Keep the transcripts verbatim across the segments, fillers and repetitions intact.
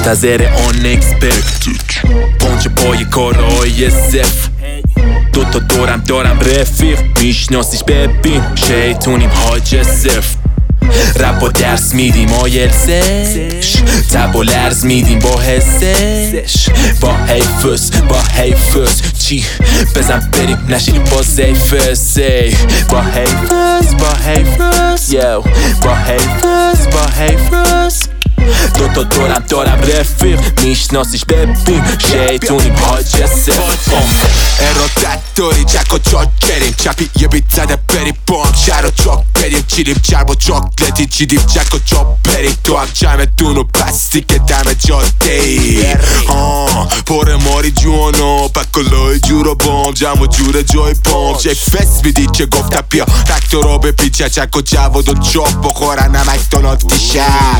منتظر unexpected پنج پای کارهای صفر دوتا دورم دارم رفیق میشناسیش ببین شیطونیم حاج صفر رپ و درس میدیم آیلسش تب و لرز میدیم با حسش با حیفس با حیفس چی بزن بریم نشینیم با زیفس با حیفس با حیفس یو با حیفس با حیفس دوتا دورم دارم رفیق میشناسیش ببین شیطونیم حاج صفر ارادت داری جک و چاک کریم چپی یه بیت زده بریم با هم شهر و چاک بریم چیدیم چرب و چاکلتی چیدیم جک و چاپ بریم تو هم جمعتون و پستی که دم جاده ای پر ماری جوانا پکلای جور و بام جمع و جور جای پام چه فست میدید که گفتم بیا تک تو را بپیچه چک و جواد و چاپ بخورن نمک دونات دیشب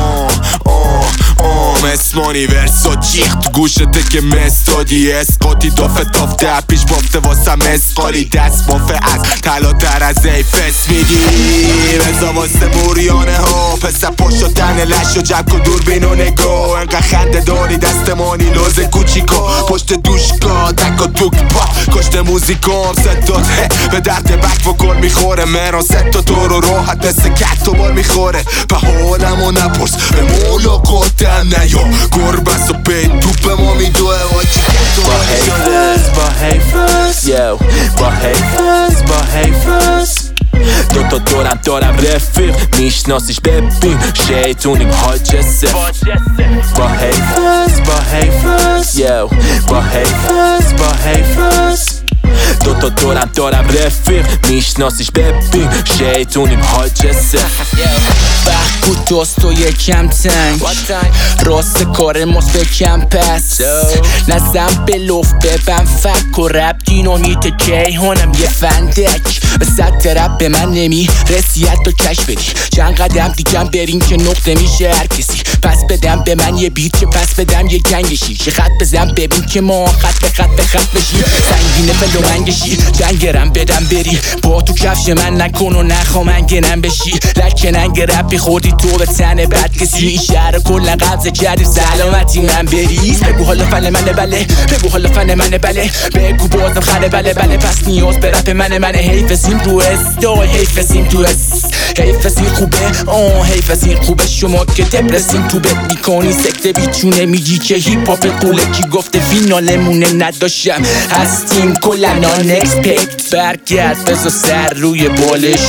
اسمانی ورسا جیخ تو گوشته که مستادی اسقاطی دافه تافته پیش بافته واسم اسقالی دست بافه از تلا تر از ای فست میگی بزا واسه موریانه ها پسر پاشو تن لش و جک و دوربین و نگاه انقدر خنده داری دستمانی لوز کوچیکا پشت دوشگاه تک و توک پا کشت موزیکام ستات به درد بک و گل میخوره مران ستا تو رو راحت مثل کت و بال میخوره به حالمو نپرس به ملاقاتم نیا گربست و پید توپ ما میدوه واچی با حیفز با حیفز یو با حیفز با حیفز دوتا دورم دارم رفیق میشناسیش ببین شیطونیم حاج صفر با حیفز با حیفز یو با حیفز با حیفز دوتا دورم دارم رفیق میشناسیش ببین شیطونیم حاج صفر بخ دوست و یکم تنگ راست کار ماست بکم پس نزم به لفت ببن فک و رب دینامیت کیهانم یه فندک به سطح رب به من نمی رسیت و کش بدی چند قدم دیگم برین که نقطه میشه هر کسی پس بدم به من یه بیت که پس بدم یه گنگشی چه خط بزن ببین که ما خط به خط به خط بشی سنگینه فلو منگشی جنگرم بدم بری با تو کفش من نکن و نخوا منگنم بشی لکننگ رب خوردی تو به تن بد کسی این شهر کل قبضه کردی سلامتی من بریز بگو حالا فن منه بله بگو حالا فن منه بله بگو بازم خره بله بله پس نیاز به رپ منه منه حیف سیم رو استای حیف سیم تو اس حیف سیم خوبه آه حیف سیم خوبه شما که دپرسیم تو بت میکنی سکته بیچونه میگی که هیپ هاپ قوله کی گفته فینالمونه نداشتم هستیم کلا نان اکسپکت برگرد بزا سر روی بالش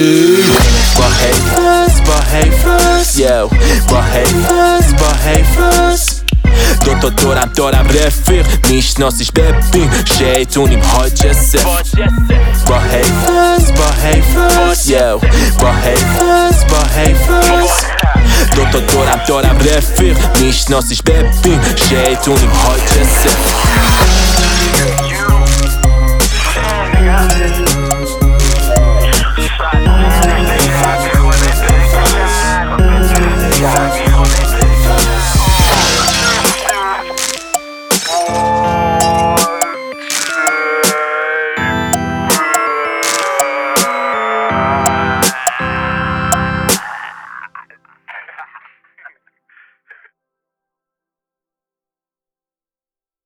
با حیفز با حیفز یو با حیفز با حیفز دوتا دورم دارم رفیق میشناسیش ببین شیطونیم حاج صفر با حیفز با حیفز یو با حیفز با حیفز دوتا دورم دارم رفیق میشناسیش ببین شیطونیم حاج صفر